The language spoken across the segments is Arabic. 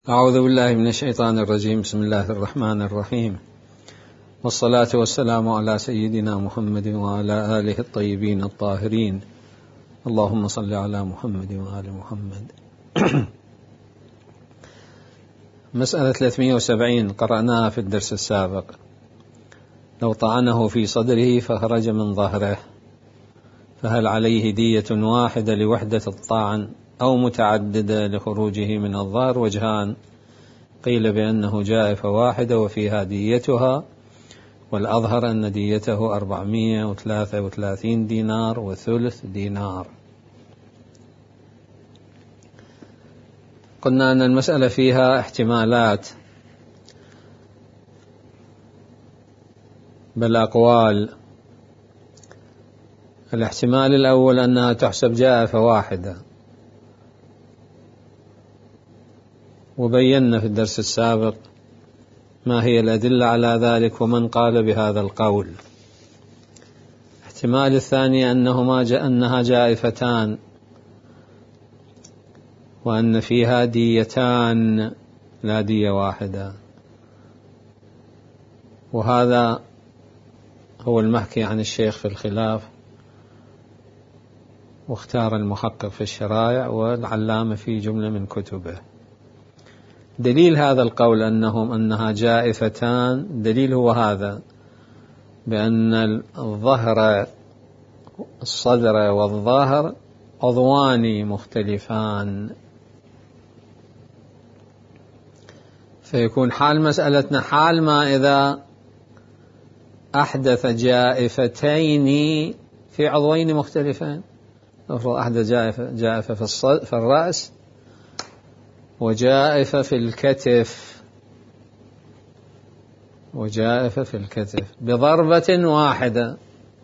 أعوذ بالله من الشيطان الرجيم. بسم الله الرحمن الرحيم، والصلاة والسلام على سيدنا محمد وعلى آله الطيبين الطاهرين. اللهم صل على محمد وآل محمد. مسألة 370 قرأناها في الدرس السابق. لو طعنه في صدره فخرج من ظهره، فهل عليه دية واحدة لوحدة الطعن أو متعددة لخروجه من الظهر؟ وجهان، قيل بأنه جائفة واحدة وفيها ديتها، والأظهر أن ديته 433 دينار وثلث دينار. قلنا أن المسألة فيها احتمالات بل أقوال. الاحتمال الأول أنها تحسب جائفة واحدة، وبينا في الدرس السابق ما هي الأدلة على ذلك ومن قال بهذا القول. احتمال الثاني أنها جائفتان، وأن فيها ديتان لا دية واحدة، وهذا هو المحكي عن الشيخ في الخلاف، واختار المحقق في الشرائع والعلامة في جملة من كتبه. دليل هذا القول أنها جائفتان، دليل هو هذا، بأن الصدر والظهر عضوان مختلفان، فيكون حال مسألتنا حال ما إذا أحدث جائفتين في عضوين مختلفين. أفرض أحدث جائفة في الرأس وجائفة في الكتف بضربة واحدة،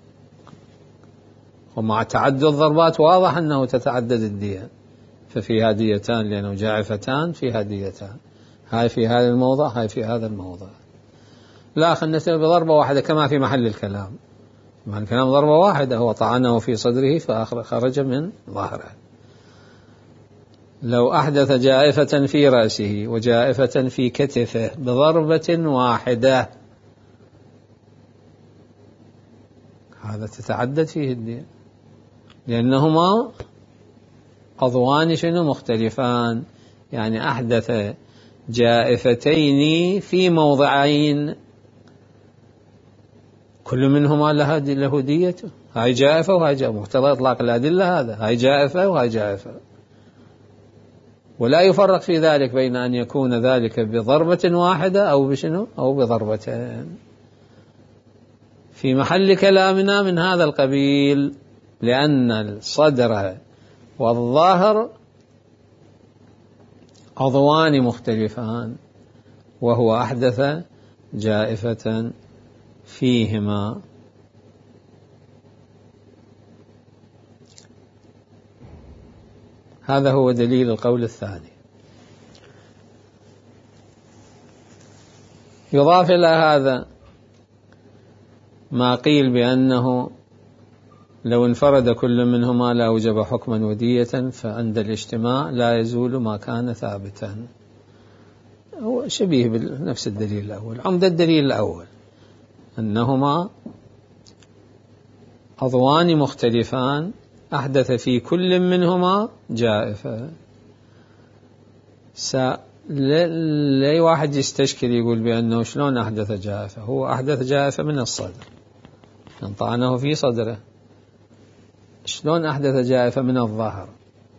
ومع تعدد الضربات واضح أنه تتعدد الدية، ففيها ديتان لأنه جائفتان فيها ديتان، هاي في هذا الموضع هاي في هذا الموضع. لا، خلنا نسأل بضربة واحدة كما في محل الكلام. محل الكلام ضربة واحدة، هو طعنه في صدره فخرج من ظهره. لو أحدث جائفة في رأسه وجائفة في كتفه بضربة واحدة، هذا تتعدد فيه الدية، لأنهما عضوان مختلفان، يعني أحدث جائفتين في موضعين كل منهما له ديته. هاي جائفة وهاي جائفة، مقتضى إطلاق الأدلة هذا، هاي جائفة وهاي جائفة، ولا يفرق في ذلك بين أن يكون ذلك بضربة واحدة أو بضربتين. في محل كلامنا من هذا القبيل، لأن الصدر والظهر عضوان مختلفان، وهو أحدث جائفة فيهما. هذا هو دليل القول الثاني. يضاف إلى هذا ما قيل بأنه لو انفرد كل منهما لا وجب حكما ودية، فعند الاجتماع لا يزول ما كان ثابتا. هو شبيه بنفس الدليل الأول. عمدة الدليل الأول أنهما عضوان مختلفان أحدث في كل منهما جائفة. لي واحد يستشكل يقول بأنه شلون أحدث جائفة؟ هو أحدث جائفة من الصدر، طعنه في صدره. شلون أحدث جائفة من الظهر؟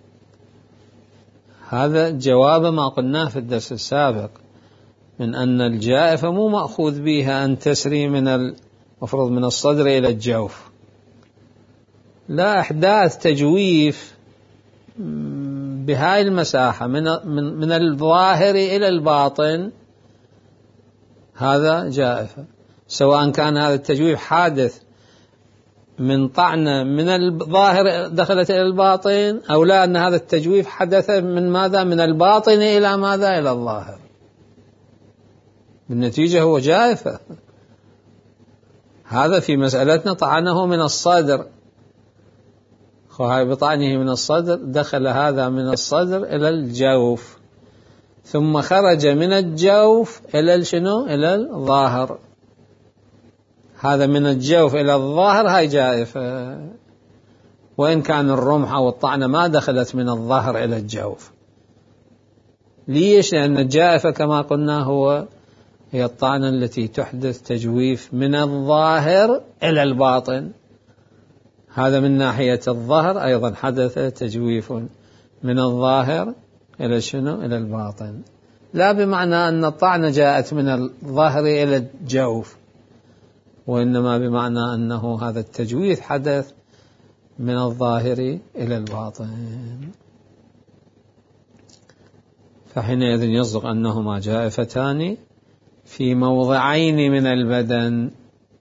هذا جواب ما قلناه في الدرس السابق، من أن الجائفة مو مأخوذ بها أن تسري مفروض من الصدر إلى الجوف، لا، إحداث تجويف بهاي المساحة من الظاهر إلى الباطن، هذا جائفة، سواء كان هذا التجويف حادث من طعنة من الظاهر دخلت إلى الباطن، أو لا، أن هذا التجويف حدث من ماذا؟ من الباطن إلى ماذا؟ إلى الظاهر. بالنتيجة هو جائفة. هذا في مسألتنا طعنه من الصدر، وهي بطعنه من الصدر دخل هذا من الصدر إلى الجوف، ثم خرج من الجوف إلى شنو؟ إلى الظاهر. هذا من الجوف إلى الظاهر هاي جائفة، وإن كان الرمح أو الطعنة ما دخلت من الظهر إلى الجوف. ليش؟ لأن الجائفة كما قلنا هي الطعنة التي تحدث تجويف من الظاهر إلى الباطن. هذا من ناحية الظهر أيضا حدث تجويف من الظاهر إلى شنو؟ إلى الباطن، لا بمعنى أن الطعنة جاءت من الظهر إلى الجوف، وإنما بمعنى أنه هذا التجويف حدث من الظاهر إلى الباطن. فحينئذ يصدق أنهما جائفتان في موضعين من البدن.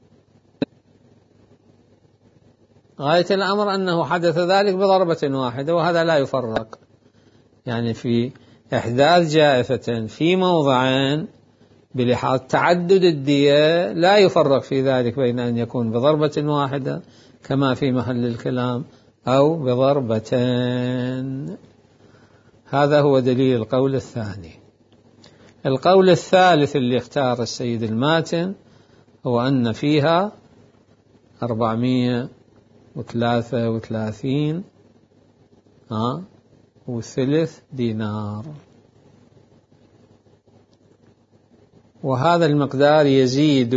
غاية الأمر أنه حدث ذلك بضربة واحدة، وهذا لا يفرق، يعني في إحداث جائفة في موضعين بلحاظ تعدد الدية لا يفرق في ذلك بين أن يكون بضربة واحدة كما في محل الكلام أو بضربتين. هذا هو دليل القول الثاني. القول الثالث اللي اختار السيد الماتن هو أن فيها 433 وثلث دينار، وهذا المقدار يزيد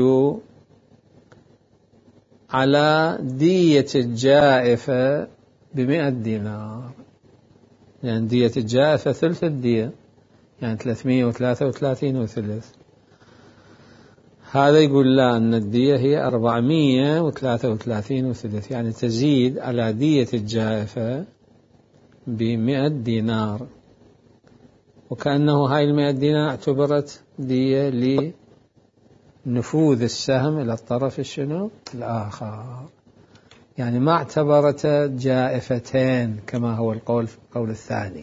على دية الجائفة ب100 دينار، يعني دية الجائفة ثلث الدية، يعني 333 وثلث. هذا يقول لا، أن الدية هي 433 وثلث، يعني تزيد على دية الجائفة ب100 دينار، وكأنه هاي 100 دينار اعتبرت دية لنفوذ السهم إلى الطرف الشنو الآخر، يعني ما اعتبرت جائفتين كما هو القول الثاني.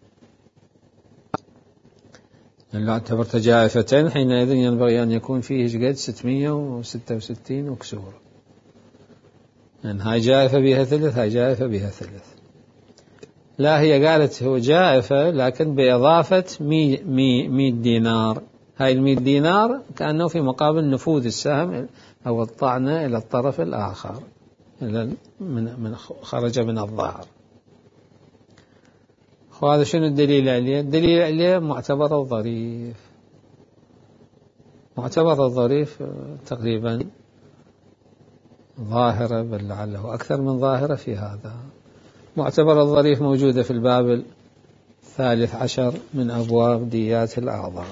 لو اعتبرت جائفتين حينئذ ينبغي أن يكون فيه قد 666 وكسور، يعني هاي جائفة بها ثلث، هاي جائفة بها ثلث. لا، هي قالت هو جائفة لكن بإضافة 100 دينار. هاي 100 دينار كأنه في مقابل نفوذ السهم أو الطعنة إلى الطرف الآخر، خرج من الظهر. وهذا شنو الدليل عليه؟ الدليل عليه معتبر الظريف. معتبر الظريف تقريبا ظاهرة، بل لعله أكثر من ظاهرة في هذا. معتبر الظريف موجودة في الباب 13 من أبواب ديات الأعضاء.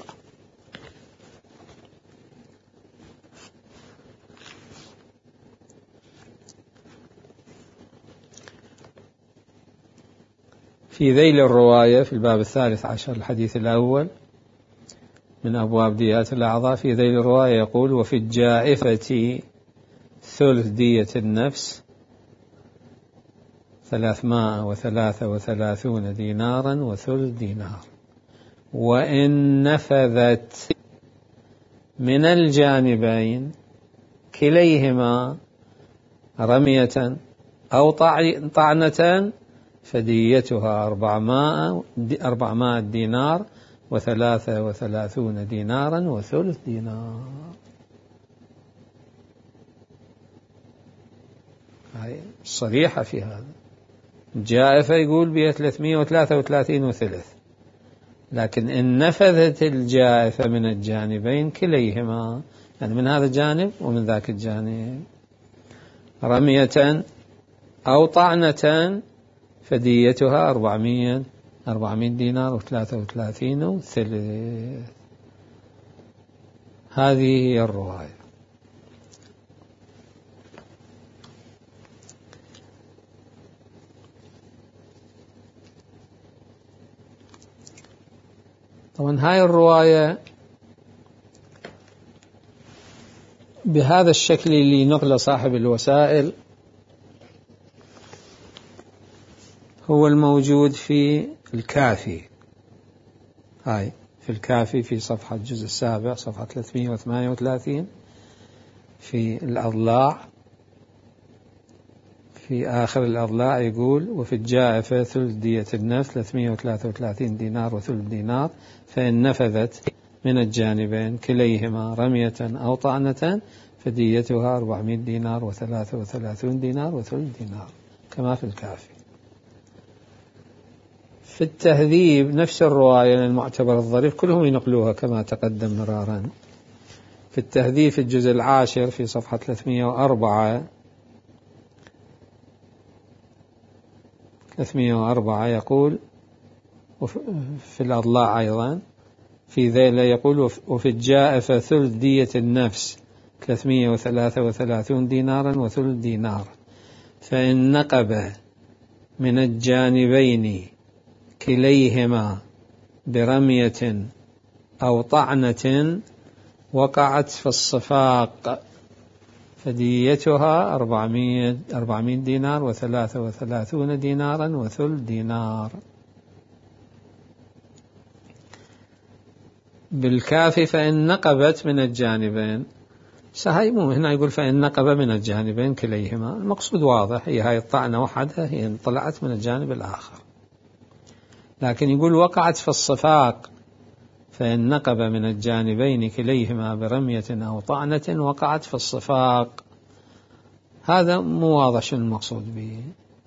في ذيل الرواية في الباب 13 الحديث الأول من أبواب ديات الأعضاء، في ذيل الرواية يقول: وفي الجائفة ثلث دية النفس 333 دينارا وثلث دينار، وإن نفذت من الجانبين كليهما رمية أو طعنة فديتها 400 دينار و33 دينارا وثلث دينار. هاي صريحة في هذا. الجائفة يقول بها 333 وثلث، لكن إن نفذت الجائفة من الجانبين كليهما، يعني من هذا الجانب ومن ذاك الجانب، رمية أو طعنة فديتها 400 دينار و33 وثلث. هذه هي الرواية. طبعا هاي الرواية بهذا الشكل اللي نقل صاحب الوسائل هو الموجود في الكافي. هاي في الكافي في صفحة الجزء السابع صفحة 338 في الأضلاع في آخر الأضلاع يقول: وفي الجائفة ثلث دية النفس 333 دينار وثلث دينار، فإن نفذت من الجانبين كليهما رمية أو طعنة فديتها 400 دينار و33 دينار وثلث دينار، كما في الكافي. في التهذيب نفس الرواية المعتبر الظريف كلهم ينقلوها كما تقدم مرارا. في التهذيب في الجزء 10 في صفحة 304 يقول، في الأضلاع أيضا في ذيل يقول: وفي الجائفة ثلث دية النفس 333 دينارا وثلث دينار، فإن نقب من الجانبين كليهما برمية أو طعنة وقعت في الصفاق فديتها 400 دينار و33 دينارا وثلث دينار. بالكافي فإن نقبت من الجانبين، سهيمو هنا يقول فإن نقب من الجانبين كليهما، المقصود واضح، هي هاي الطعنة وحدها هي طلعت من الجانب الآخر، لكن يقول وقعت في الصفاق فإن نقب من الجانبين كليهما برمية أو طعنة وقعت في الصفاق، هذا مو واضح شنو المقصود به.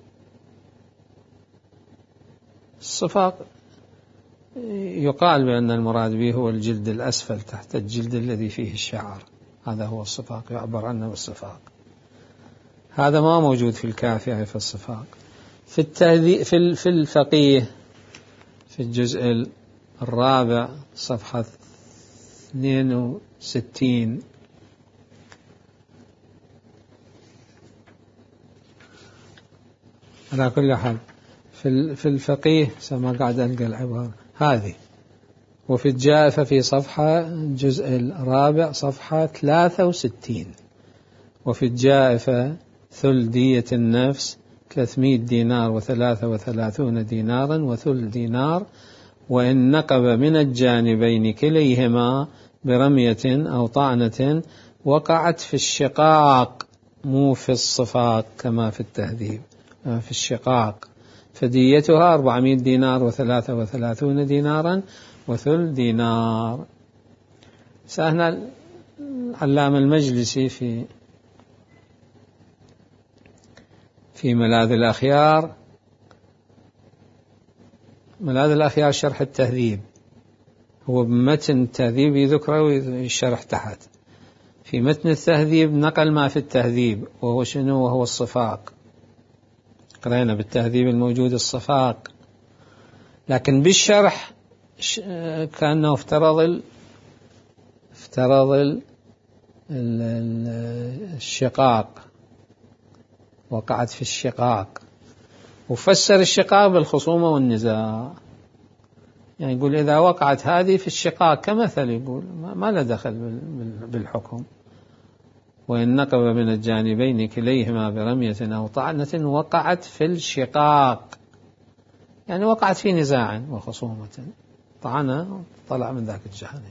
الصفاق يقال بأن المراد به هو الجلد الأسفل تحت الجلد الذي فيه الشعر، هذا هو الصفاق، يعبر عنه بالصفاق. هذا ما موجود في الكافي في الصفاق. في الفقيه في الجزء 4 صفحة 62 على كل حال في الفقيه سما قاعد ألقى العبارة هذه. وفي الجائفة في صفحة الجزء 4 صفحة 63: وفي الجائفة ثلث دية النفس 300 دينار و33 دينارا وثلث دينار، وإن نقب من الجانبين كليهما برمية أو طعنة وقعت في الشقاق، مو في الصفاق كما في التهذيب، في الشقاق، فديتها 400 دينار و33 دينارا وثلث دينار. سهنا العلامة المجلسي في ملاذ الأخيار، ملاذ الأخيار شرح التهذيب، هو بمتن التهذيب يذكره ويشرح تحت. في متن التهذيب نقل ما في التهذيب وهو شنو؟ وهو الصفاق. قرأنا بالتهذيب الموجود الصفاق، لكن بالشرح كأنه افترض الشقاق، وقعت في الشقاق، وفسر الشقاق بالخصومة والنزاع. يعني يقول إذا وقعت هذه في الشقاق كمثل، يقول ما له دخل بالحكم. وإن نقب من الجانبين كليهما برمية أو طعنة وقعت في الشقاق، يعني وقعت في نزاع وخصومة، طعنة طلع من ذاك الجانب،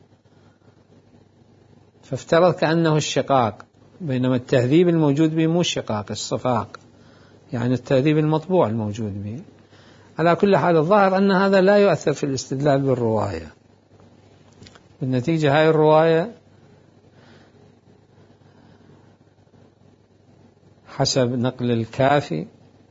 فافترض كأنه الشقاق، بينما التهذيب الموجود به مو الشقاق، الصفاق، يعني التهذيب المطبوع الموجود به. على كل حال الظاهر أن هذا لا يؤثر في الاستدلال بالرواية. بالنتيجة هاي الرواية حسب نقل الكافي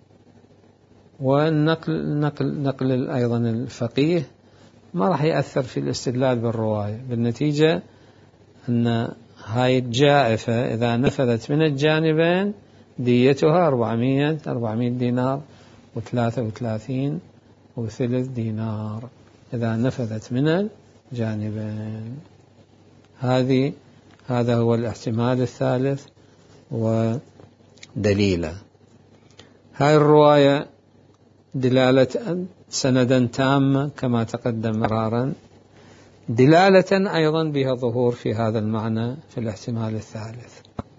ونقل أيضا الفقيه ما راح يأثر في الاستدلال بالرواية. بالنتيجة أن هاي الجائفة إذا نفذت من الجانبين ديتها 400 دينار و33 وثلث دينار إذا نفذت من الجانبين. هذا هو الاحتمال الثالث ودليله. هاي الرواية دلالة سندا تامة كما تقدم مرارا، دلالة أيضا بها ظهور في هذا المعنى في الاحتمال الثالث.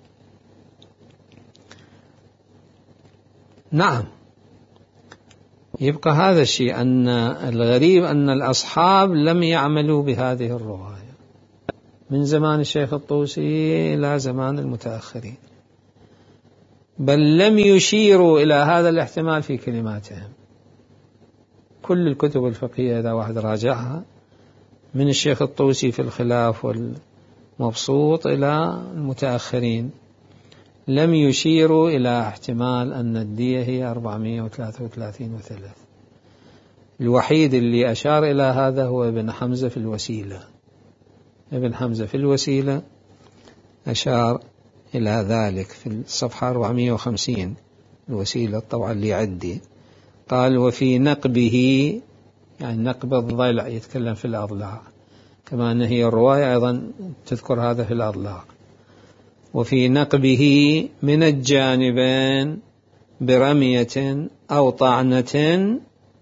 نعم، يبقى هذا الشيء، أن الغريب أن الأصحاب لم يعملوا بهذه الرواية من زمان الشيخ الطوسي إلى زمان المتأخرين. بل لم يشيروا إلى هذا الاحتمال في كلماتهم. كل الكتب الفقهية إذا واحد راجعها من الشيخ الطوسي في الخلاف والمبسوط إلى المتأخرين لم يشيروا إلى احتمال أن الدية هي 433 وثلث. الوحيد اللي أشار إلى هذا هو ابن حمزة في الوسيلة. ابن حمزة في الوسيلة أشار إلى ذلك في الصفحة 450 الوسيلة طبعا اللي عندي. قال وفي نقبه، يعني نقب الضلع يتكلم في الأضلاع، كما أن هي الرواية أيضا تذكر هذا في الأضلاع. وفي نقبه من الجانبين برمية أو طعنة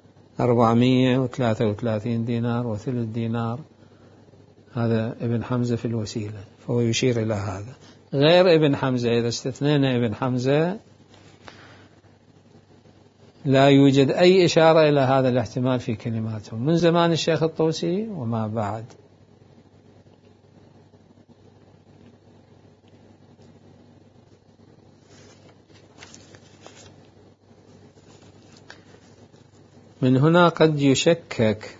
433 دينار وثلث دينار. هذا ابن حمزة في الوسيلة، فهو يشير إلى هذا. غير ابن حمزة إذا استثنينا ابن حمزة لا يوجد أي إشارة إلى هذا الاحتمال في كلماته من زمان الشيخ الطوسي وما بعد. من هنا قد يشكك،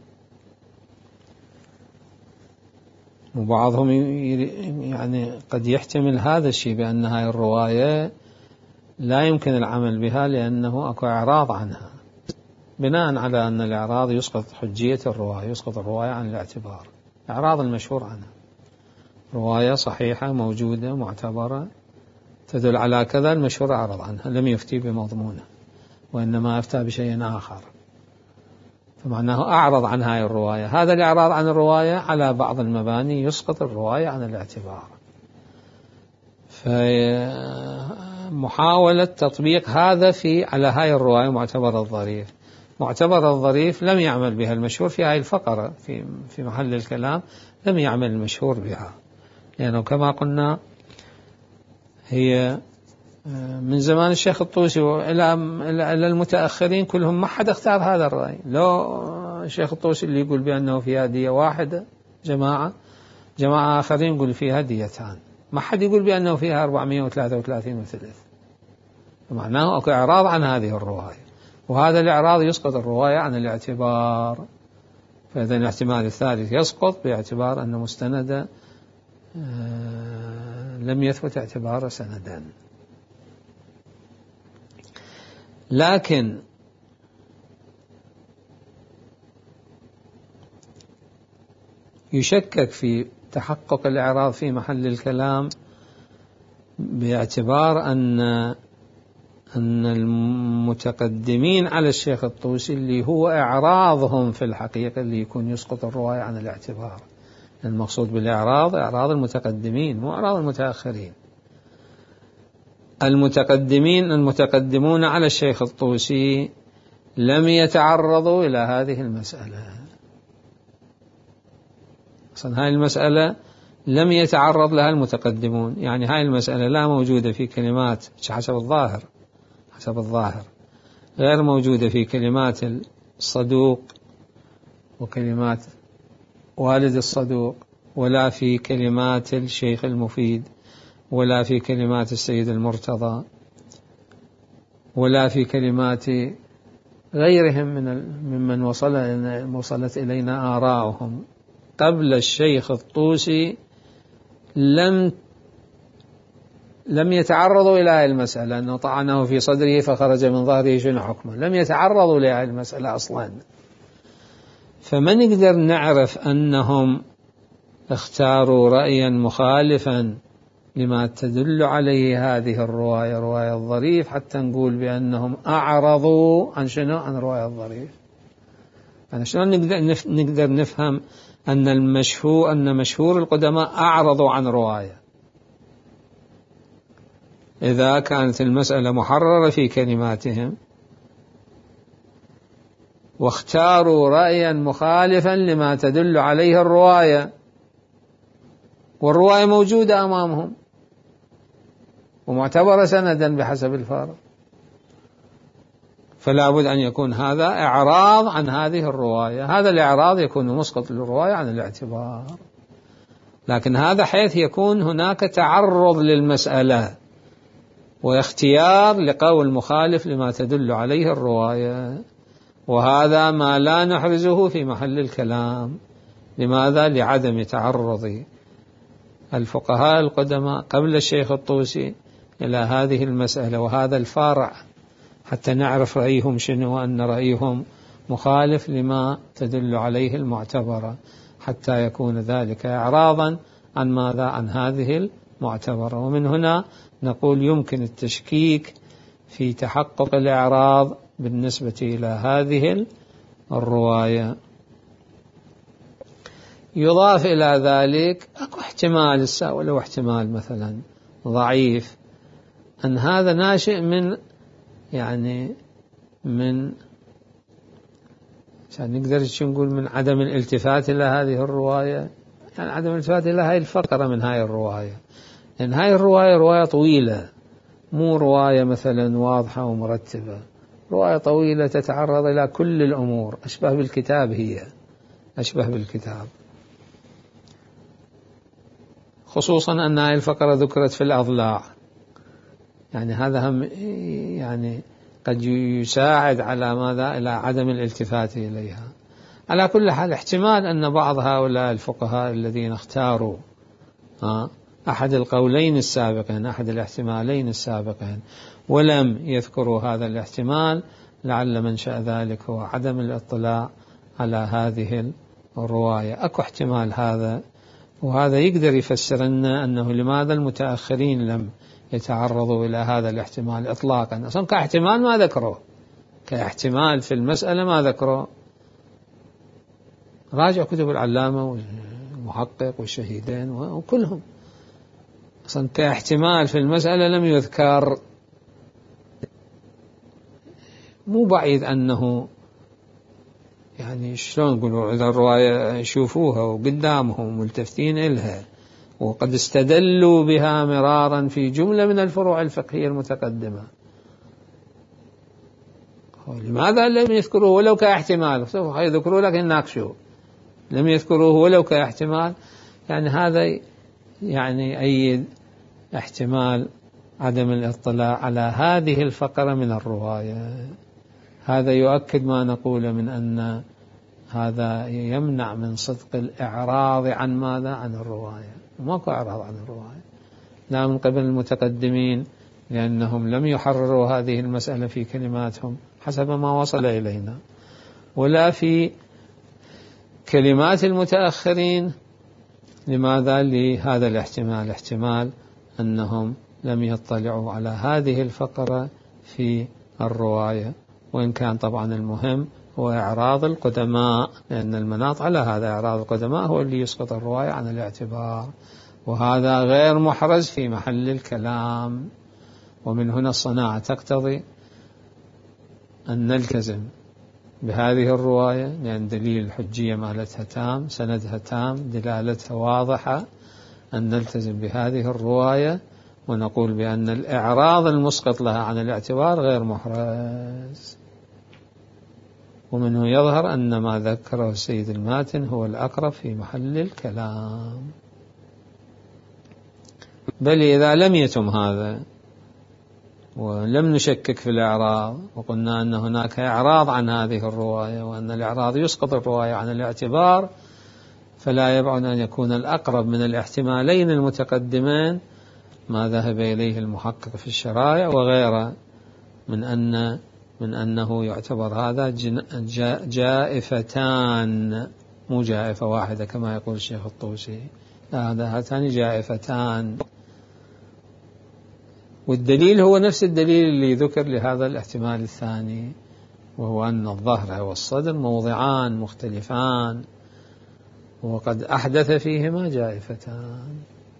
وبعضهم يعني قد يحتمل هذا الشيء بأن هذه الرواية لا يمكن العمل بها لأنه أكو إعراض عنها، بناء على أن الإعراض يسقط حجية الرواية، يسقط الرواية عن الاعتبار. إعراض المشهور عنها رواية صحيحة موجودة معتبرة تدل على كذا، المشهور أعرض عنها لم يفتي بمضمونه وإنما أفتى بشيء آخر، فمعناه أعرض عن هذه الرواية. هذا الإعراض عن الرواية على بعض المباني يسقط الرواية عن الاعتبار. فمحاولة تطبيق هذا على هاي الرواية معتبر الظريف. معتبر الظريف لم يعمل بها المشهور في هاي الفقرة في محل الكلام، لم يعمل المشهور بها، لأنه كما قلنا هي من زمان الشيخ الطوسي إلى المتأخرين كلهم ما حد اختار هذا الرأي. لو الشيخ الطوسي اللي يقول بأنه فيها دية واحدة، جماعة آخرين يقول فيها ديتان، ما حد يقول بأنه فيها 433 وثلث. معناه أكو إعراض عن هذه الرواية، وهذا الإعراض يسقط الرواية عن الاعتبار. فإذا الاحتمال الثالث يسقط باعتبار أن مستند لم يثبت اعتبار سندا. لكن يشكك في تحقق الإعراض في محل الكلام باعتبار أن المتقدمين على الشيخ الطوسي اللي هو إعراضهم في الحقيقة اللي يكون يسقط الرواية عن الاعتبار. المقصود بالإعراض إعراض المتقدمين مو إعراض المتأخرين. المتقدمون على الشيخ الطوسي لم يتعرضوا إلى هذه المسألة. أصلا هذه المسألة لم يتعرض لها المتقدمون، يعني هذه المسألة لا موجودة في كلمات حسب الظاهر غير موجودة في كلمات الصدوق وكلمات والد الصدوق، ولا في كلمات الشيخ المفيد، ولا في كلمات السيد المرتضى، ولا في كلمات غيرهم ممن وصلت إلينا آراؤهم قبل الشيخ الطوسي. لم يتعرضوا إلى هذه المسألة أنه طعنه في صدره فخرج من ظهره شنو حكمه، لم يتعرضوا لهذه المسألة أصلا. فما نقدر نعرف أنهم اختاروا رأيا مخالفا لما تدل عليه هذه الرواية، رواية الظريف، حتى نقول بأنهم أعرضوا عن شنو؟ عن رواية الظريف. يعني شلون نقدر نفهم أن مشهور القدماء أعرضوا عن رواية إذا كانت المسألة محررة في كلماتهم واختاروا رأيا مخالفا لما تدل عليه الرواية، والرواية موجودة أمامهم ومعتبرة سندا بحسب الفارق، فلا بد أن يكون هذا إعراض عن هذه الرواية. هذا الإعراض يكون مسقط للرواية عن الاعتبار، لكن هذا حيث يكون هناك تعرض للمسألة، واختيار لقول مخالف لما تدل عليه الرواية، وهذا ما لا نحرزه في محل الكلام. لماذا؟ لعدم تعرض الفقهاء القدماء قبل الشيخ الطوسي إلى هذه المسألة وهذا الفارع حتى نعرف رأيهم شنو، وأن رأيهم مخالف لما تدل عليه المعتبرة، حتى يكون ذلك إعراضا عن ماذا؟ عن هذه المعتبرة. ومن هنا نقول يمكن التشكيك في تحقق الإعراض بالنسبة إلى هذه الرواية. يضاف إلى ذلك أكو احتمال، ولو احتمال مثلا ضعيف، أن هذا ناشئ من عشان نقدر نقول من عدم الالتفات إلى هذه الرواية، يعني عدم الالتفات إلى هذه الفقرة من هذه الرواية، لأن هذه الرواية رواية طويلة، مو رواية مثلا واضحة ومرتبة، رواية طويلة تتعرض إلى كل الأمور، أشبه بالكتاب، هي أشبه بالكتاب، خصوصا أن هذه الفقرة ذكرت في الأضلاع، يعني هذا هم يعني قد يساعد على ماذا؟ إلى عدم الالتفات إليها. على كل حال احتمال أن بعض هؤلاء الفقهاء الذين اختاروا أحد القولين السابقين، أحد الاحتمالين السابقين، ولم يذكروا هذا الاحتمال، لعل منشأ ذلك هو عدم الاطلاع على هذه الرواية. أكو احتمال هذا، وهذا يقدر يفسر لنا أنه لماذا المتأخرين لم يتعرضوا إلى هذا الاحتمال إطلاقا. أصلا كاحتمال ما ذكره، كاحتمال في المسألة ما ذكره. راجع كتب العلامة والمحقق والشهيدين وكلهم، أصلا كاحتمال في المسألة لم يذكر. مو بعيد أنه يعني شلون نقولوا إذا الرواية يشوفوها وقدامهم ملتفتين إلها وقد استدلوا بها مرارا في جملة من الفروع الفقهية المتقدمة، لماذا لم يذكروه ولو كاحتمال؟ سوف يذكروا لك يناقشوا، لم يذكروه ولو كاحتمال. يعني هذا يعني أيد احتمال عدم الاطلاع على هذه الفقرة من الرواية. هذا يؤكد ما نقول من أن هذا يمنع من صدق الإعراض عن ماذا؟ عن الرواية. ماكو إعراض عن الرواية، لا من قبل المتقدمين، لأنهم لم يحرروا هذه المسألة في كلماتهم حسب ما وصل إلينا، ولا في كلمات المتأخرين. لماذا؟ لهذا الاحتمال، احتمال أنهم لم يطلعوا على هذه الفقرة في الرواية، وإن كان طبعا المهم هو إعراض القدماء، لأن المناط على هذا إعراض القدماء هو اللي يسقط الرواية عن الاعتبار، وهذا غير محرز في محل الكلام. ومن هنا الصناعة تقتضي أن نلتزم بهذه الرواية، لأن دليل الحجية مالتها تام، سندها تام، دلالتها واضحة، أن نلتزم بهذه الرواية ونقول بأن الإعراض المسقط لها عن الاعتبار غير محرز. ومنه يظهر أن ما ذكره السيد الماتن هو الأقرب في محل الكلام. بل إذا لم يتم هذا ولم نشكك في الإعراض وقلنا أن هناك إعراض عن هذه الرواية وأن الإعراض يسقط الرواية عن الاعتبار، فلا يبعد أن يكون الأقرب من الاحتمالين المتقدمين ما ذهب إليه المحقق في الشرائع وغيره، من أنه يعتبر هذا جائفتان، مو جائفة واحدة كما يقول الشيخ الطوسي، لا، هاتان جائفتان. والدليل هو نفس الدليل اللي ذكر لهذا الاحتمال الثاني، وهو أن الظهر والصدر موضعان مختلفان وقد أحدث فيهما جائفتان.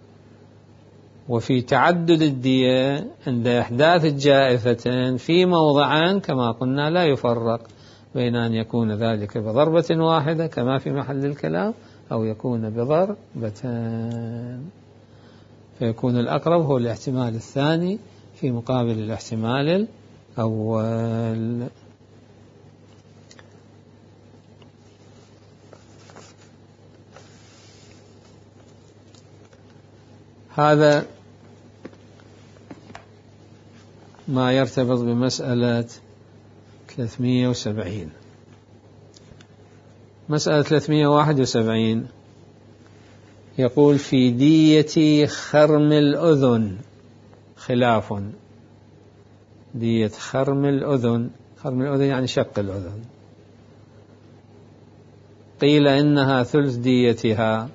وفي تعدد الدية عند إحداث الجائفتين في موضعان كما قلنا لا يفرق بين أن يكون ذلك بضربة واحدة كما في محل الكلام أو يكون بضربتين، فيكون الأقرب هو الاحتمال الثاني في مقابل الاحتمال الأول. هذا ما يرتبط بمسألة 370. مسألة 371 يقول في دية خرم الأذن خلاف. دية خرم الأذن، خرم الأذن يعني شق الأذن، قيل إنها ثلث ديتها.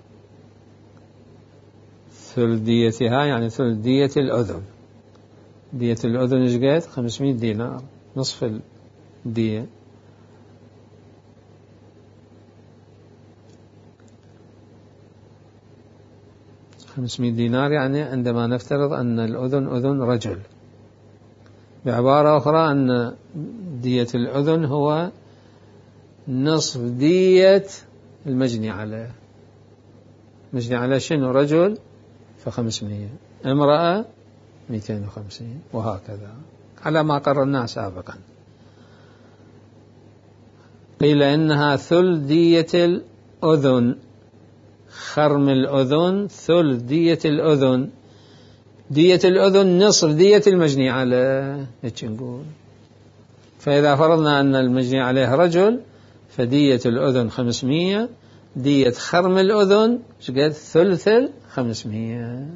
ثلث ديتها يعني ثلث دية الأذن. دية الأذن إيش قد؟ 500 دينار، نصف الدية. خمسمائة دينار يعني عندما نفترض أن الأذن أذن رجل. بعبارة أخرى أن دية الأذن هو نصف دية المجني عليه. مجني عليه شنو؟ رجل، ف500، امرأة 250، وهكذا على ما قررناه سابقا. قيل إنها ثلث دية الأذن. خرم الأذن ثلث دية الأذن. دية الأذن نصف دية المجني عليه، هيك نقول. فإذا فرضنا أن المجني عليه رجل فدية الأذن 500، دية خرم الأذن شقد؟ ثلث 500.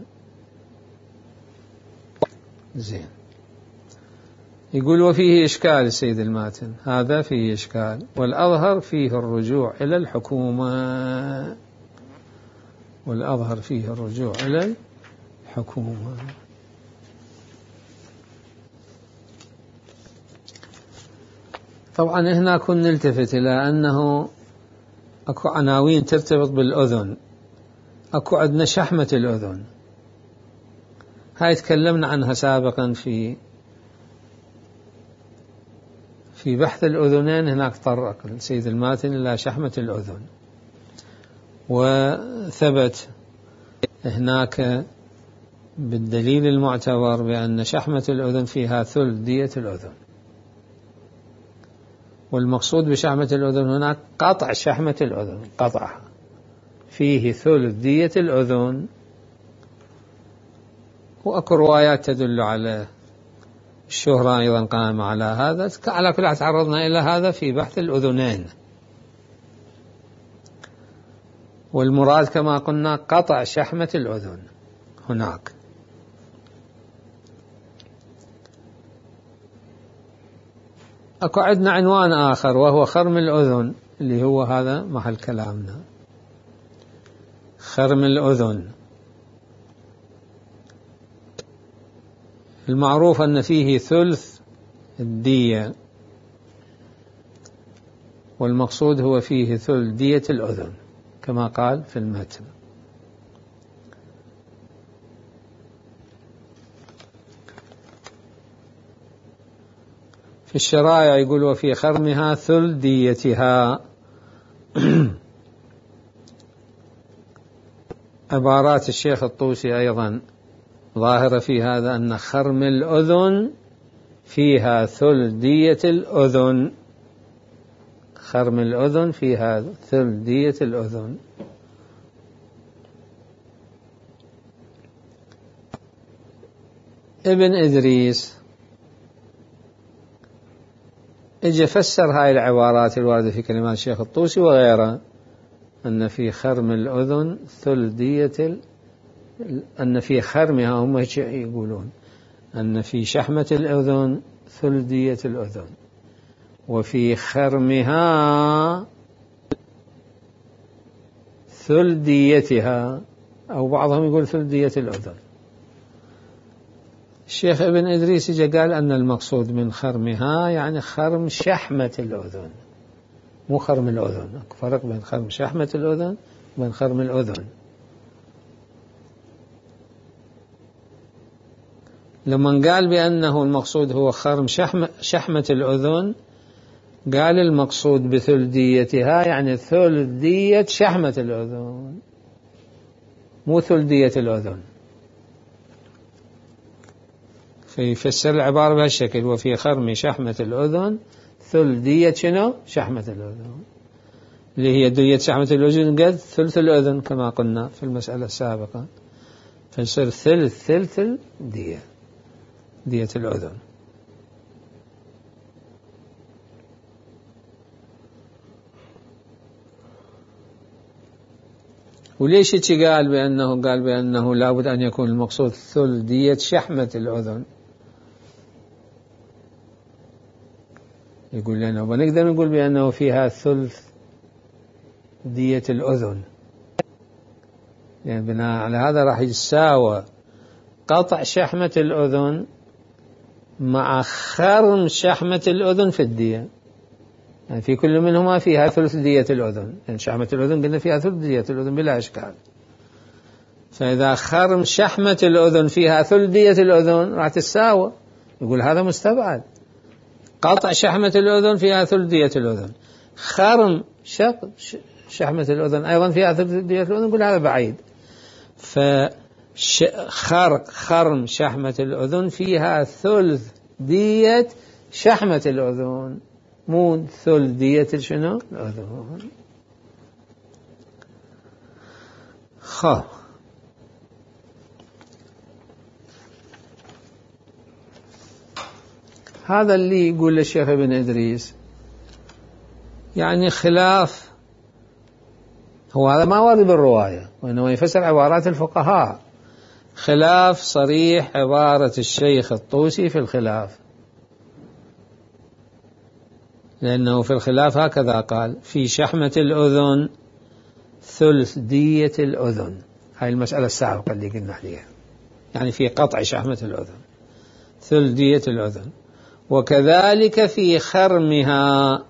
زين. يقول وفيه إشكال السيد الماتن، هذا فيه إشكال، والأظهر فيه الرجوع إلى الحكومة. والأظهر فيه الرجوع إلى الحكومة. طبعا هنا كنا نلتفت إلى أنه أكو عناوين ترتبط بالأذن. أكو عندنا شحمة الأذن، هاي تكلمنا عنها سابقا في بحث الأذنين. هناك طرق السيد الماتن إلى شحمة الأذن، وثبت هناك بالدليل المعتبر بأن شحمة الأذن فيها ثلث دية الأذن. والمقصود بشحمة الأذن هناك قطع شحمة الأذن، قطعها فيه ثلث دية الأذن. وأكو روايات تدل على الشهرة أيضا قائمة على هذا. على كل حال تعرضنا إلى هذا في بحث الأذنين، والمراد كما قلنا قطع شحمة الأذن هناك. أكو عندنا عنوان آخر وهو خرم الأذن، اللي هو هذا محل كلامنا. خرم الأذن المعروف أن فيه ثلث الدية، والمقصود هو فيه ثلث دية الأذن كما قال في المتن. في الشرائع يقول وفي خرمها ثلث ديتها. عبارات الشيخ الطوسي أيضا ظاهرة في هذا، أن خرم الأذن فيها ثلث دية الأذن. خرم الأذن فيها ثلث دية الأذن. ابن إدريس اجى فسر هاي العبارات الواردة في كلمات الشيخ الطوسي وغيره، أن في خرم الأذن ثلث دية أن في خرمها، هم يقولون أن في شحمة الأذن ثلث دية الأذن، وفي خرمها ثلث ديتها، أو بعضهم يقول ثلث دية الأذن. الشيخ ابن إدريس قال أن المقصود من خرمها يعني خرم شحمة الأذن، مو خرم الأذن. فرق بين خرم شحمة الأذن وبين خرم الأذن. لما قال بأنه المقصود هو خرم شحمة الأذن، قال المقصود بثلث ديتها يعني ثلث دية شحمة الأذن، مو ثلث دية الأذن. فيفسر العبارة بهالشكل: وفي خرم شحمة الأذن ثلث دية شنو؟ شحمة الأذن، اللي هي دية شحمة الأذن قد ثلث الأذن كما قلنا في المسألة السابقة، فيصير ثلث الدية، دية الأذن. وليش قال بأنه لابد أن يكون المقصود ثلث دية شحمة الأذن؟ يقول لنا ونقدر نقول بأنه فيها ثلث دية الأذن، يعني بناء على هذا راح يساوى قطع شحمة الأذن مع خرم شحمة الأذن في الدية، يعني في كل منهما فيها ثلث دية الأذن، يعني شحمة الأذن قلنا فيها ثلث دية الأذن بلا إشكال. فإذا خرم شحمة الأذن فيها ثلث دية الأذن راح تساوى، يقول هذا مستبعد. قطع شحمة الأذن فيها ثلث دية الأذن، خرم شحمة الأذن أيضا فيها ثلث دية الأذن، يقول هذا بعيد. خرم شحمة الأذن فيها ثلث دية شحمة الأذن، مو ثلث دية شنو الأذن. هذا اللي يقول الشيخ ابن إدريس يعني خلاف، هو هذا ما ورد بالرواية وإنما يفسر عبارات الفقهاء، خلاف صريح عبارة الشيخ الطوسي في الخلاف، لأنه في الخلاف هكذا قال: في شحمة الأذن ثلث دية الأذن. هاي المسألة السابقة اللي قلنا عليها، يعني في قطع شحمة الأذن ثلث دية الأذن، وكذلك في خرمها،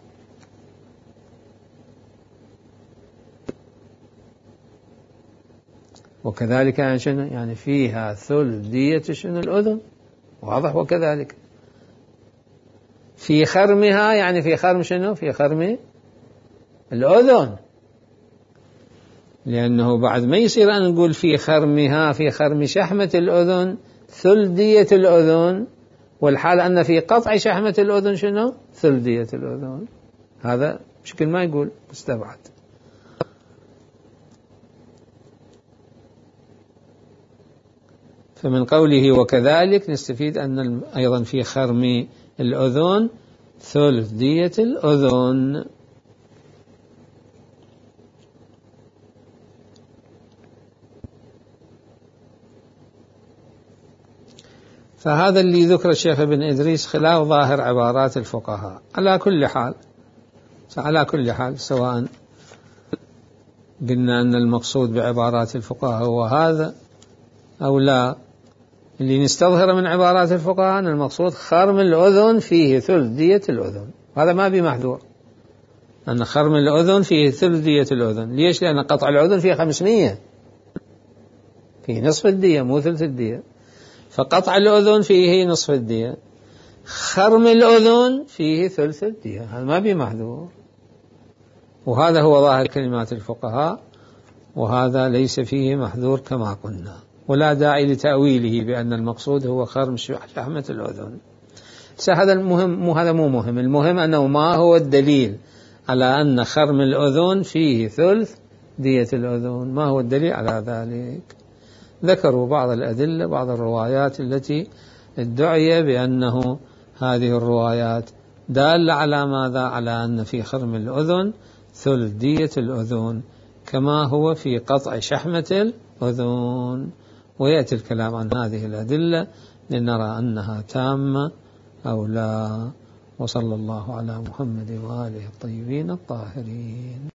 وكذلك يعني فيها ثلث دية شنو الأذن، واضح. وكذلك في خرمها، يعني في خرم شنو، في خرم الأذن، لأنه بعد ما يصير أن نقول في خرمها، في خرم شحمة الأذن ثلث دية الأذن، والحال أن في قطع شحمة الأذن شنو ثلث دية الأذن، هذا بشكل ما يقول مستبعد. فمن قوله وكذلك نستفيد أن أيضا في خرم الأذن ثلث دية الأذن. فهذا اللي ذكر الشيخ ابن إدريس خلاف ظاهر عبارات الفقهاء. على كل حال سواء قلنا أن المقصود بعبارات الفقهاء هو هذا أو لا، اللي نستظهر من عبارات الفقهاء أن المقصود خرم الأذن فيه ثلث دية الأذن، هذا ما بمحذور، أن خرم الأذن فيه ثلث دية الأذن. ليش؟ لأن قطع الأذن فيه 500، فيه نصف الدية مو ثلث الدية، فقطع الأذن فيه نصف الدية، خرم الأذن فيه ثلث الدية، هذا ما بمحذور، وهذا هو ظاهر كلمات الفقهاء، وهذا ليس فيه محذور كما قلنا، ولا داعي لتأويله بأن المقصود هو خرم شحمة الأذن. هذا مو مهم، المهم أنه ما هو الدليل على أن خرم الأذن فيه ثلث دية الأذن، ما هو الدليل على ذلك؟ ذكروا بعض الأدلة، بعض الروايات التي ادعي بأنه هذه الروايات دالة على ماذا؟ على أن في خرم الأذن ثلث دية الأذن كما هو في قطع شحمة الأذن، ويأتي الكلام عن هذه الأدلة لنرى أنها تامة أو لا. وصلى الله على محمد وآله الطيبين الطاهرين.